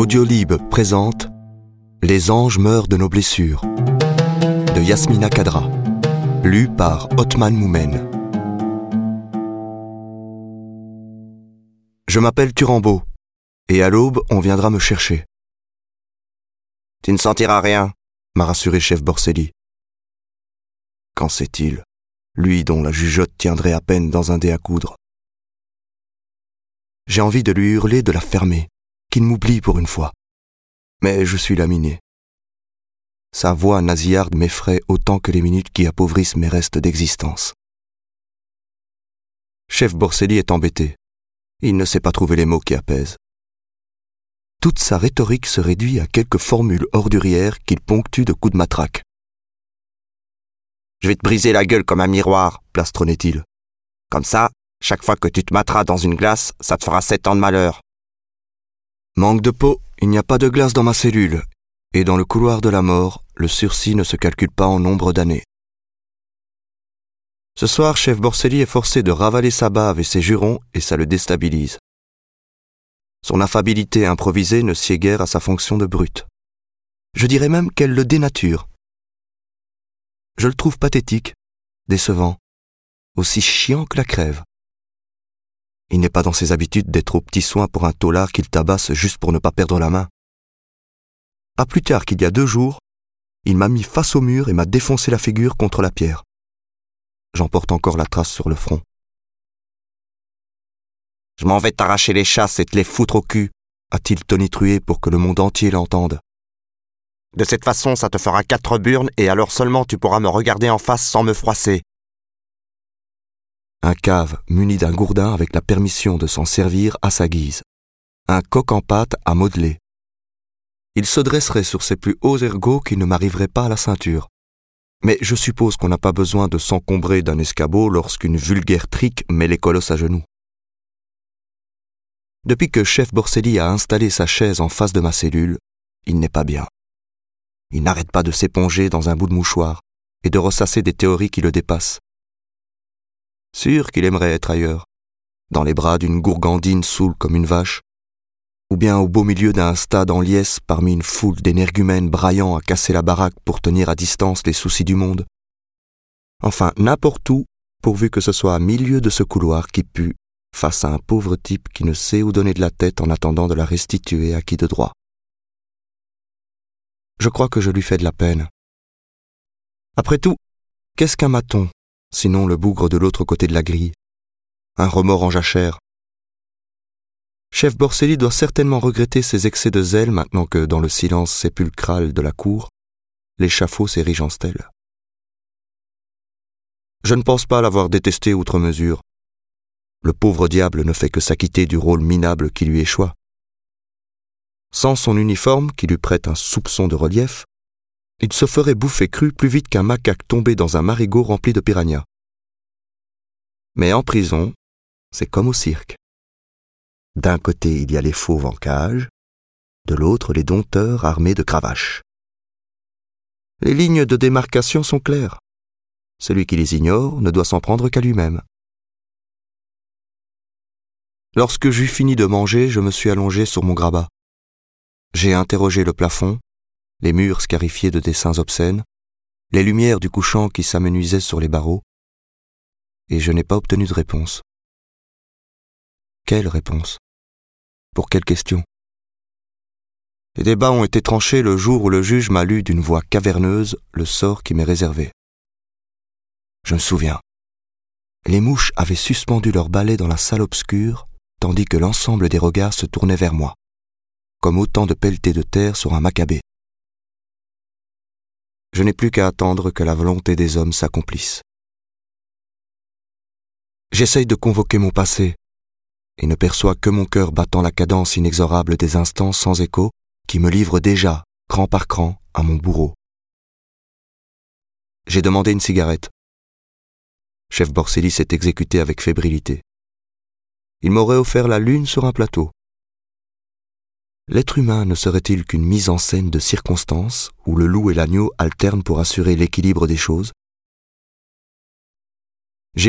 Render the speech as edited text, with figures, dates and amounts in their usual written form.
Audiolib présente Les anges meurent de nos blessures de Yasmina Khadra, lu par Othman Moumen. Je m'appelle Turambo, et à l'aube, on viendra me chercher. Tu ne sentiras rien, m'a rassuré chef Borselli. Qu'en sait-il, lui dont la jugeote tiendrait à peine dans un dé à coudre? J'ai envie de lui hurler de la fermer, qu'il m'oublie pour une fois. Mais je suis laminé. Sa voix nasillarde m'effraie autant que les minutes qui appauvrissent mes restes d'existence. Chef Borselli est embêté. Il ne sait pas trouver les mots qui apaisent. Toute sa rhétorique se réduit à quelques formules ordurières qu'il ponctue de coups de matraque. « Je vais te briser la gueule comme un miroir », plastronnait-il. « Comme ça, chaque fois que tu te materas dans une glace, ça te fera 7 ans de malheur. » Manque de peau, il n'y a pas de glace dans ma cellule, et dans le couloir de la mort, le sursis ne se calcule pas en nombre d'années. Ce soir, chef Borselli est forcé de ravaler sa bave et ses jurons, et ça le déstabilise. Son affabilité improvisée ne sied guère à sa fonction de brute. Je dirais même qu'elle le dénature. Je le trouve pathétique, décevant, aussi chiant que la crève. Il n'est pas dans ses habitudes d'être aux petits soins pour un taulard qu'il tabasse juste pour ne pas perdre la main. Pas plus tard qu'il y a 2 jours, il m'a mis face au mur et m'a défoncé la figure contre la pierre. J'en porte encore la trace sur le front. « Je m'en vais t'arracher les chasses et te les foutre au cul », a-t-il tonitrué pour que le monde entier l'entende. « De cette façon, ça te fera 4 burnes et alors seulement tu pourras me regarder en face sans me froisser. » Un cave muni d'un gourdin avec la permission de s'en servir à sa guise. Un coq en pâte à modeler. Il se dresserait sur ses plus hauts ergots qui ne m'arriveraient pas à la ceinture. Mais je suppose qu'on n'a pas besoin de s'encombrer d'un escabeau lorsqu'une vulgaire trique met les colosses à genoux. Depuis que chef Borselli a installé sa chaise en face de ma cellule, il n'est pas bien. Il n'arrête pas de s'éponger dans un bout de mouchoir et de ressasser des théories qui le dépassent. Sûr qu'il aimerait être ailleurs, dans les bras d'une gourgandine saoule comme une vache, ou bien au beau milieu d'un stade en liesse parmi une foule d'énergumènes braillant à casser la baraque pour tenir à distance les soucis du monde. Enfin, n'importe où, pourvu que ce soit à milieu de ce couloir qui pue, face à un pauvre type qui ne sait où donner de la tête en attendant de la restituer à qui de droit. Je crois que je lui fais de la peine. Après tout, qu'est-ce qu'un maton, sinon le bougre de l'autre côté de la grille? Un remords en jachère. Chef Borselli doit certainement regretter ses excès de zèle maintenant que, dans le silence sépulcral de la cour, l'échafaud s'érige en stèle. Je ne pense pas l'avoir détesté outre mesure. Le pauvre diable ne fait que s'acquitter du rôle minable qui lui échoit. Sans son uniforme, qui lui prête un soupçon de relief, il se ferait bouffer cru plus vite qu'un macaque tombé dans un marigot rempli de piranhas. Mais en prison, c'est comme au cirque. D'un côté, il y a les fauves en cage, de l'autre, les dompteurs armés de cravaches. Les lignes de démarcation sont claires. Celui qui les ignore ne doit s'en prendre qu'à lui-même. Lorsque j'eus fini de manger, je me suis allongé sur mon grabat. J'ai interrogé le plafond, les murs scarifiés de dessins obscènes, les lumières du couchant qui s'amenuisaient sur les barreaux, et je n'ai pas obtenu de réponse. Quelle réponse? Pour quelle question? Les débats ont été tranchés le jour où le juge m'a lu d'une voix caverneuse le sort qui m'est réservé. Je me souviens. Les mouches avaient suspendu leur balai dans la salle obscure, tandis que l'ensemble des regards se tournait vers moi, comme autant de pelletés de terre sur un macabée. Je n'ai plus qu'à attendre que la volonté des hommes s'accomplisse. J'essaye de convoquer mon passé, et ne perçois que mon cœur battant la cadence inexorable des instants sans écho qui me livrent déjà, cran par cran, à mon bourreau. J'ai demandé une cigarette. Chef Borselli s'est exécuté avec fébrilité. Il m'aurait offert la lune sur un plateau. L'être humain ne serait-il qu'une mise en scène de circonstances où le loup et l'agneau alternent pour assurer l'équilibre des choses?